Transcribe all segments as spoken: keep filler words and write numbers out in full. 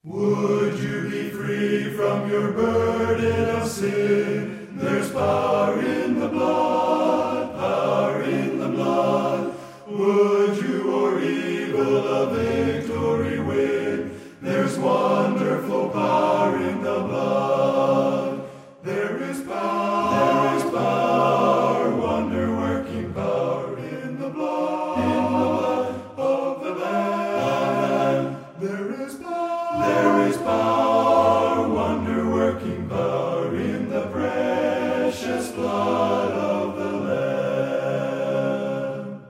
Would you be free from your burden of sin? There's power in the blood, power in the blood. Would you o'er evil a victory win? There's wonderful power in the blood. There is power, there is power, wonder-working power in the blood, in the blood of the Lamb. There is power, there is power, wonder-working power in the precious blood of the Lamb.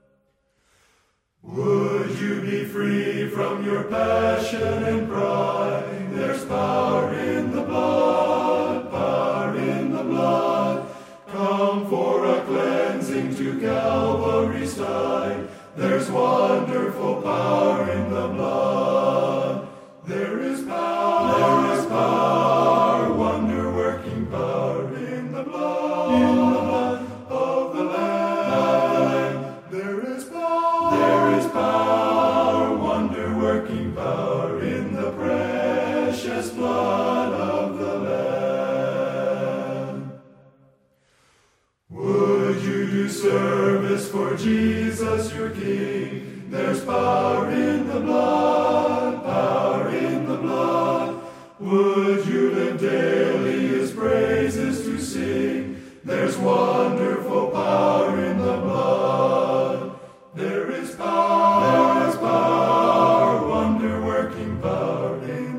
Would you be free from your passion and pride? There's power in the blood, power in the blood. Come for a cleansing to Calvary's side. There's wonderful power in the blood. There is power, there is power, wonder-working power in the blood, in the blood of the Lamb. There is power, there is power, wonder-working power in the precious blood of the Lamb. Would you do service for Jesus your King? There's power in the blood, power in the blood. Would you live daily his praises to sing? There's wonderful power in the blood. There is power, there is power, wonder-working power in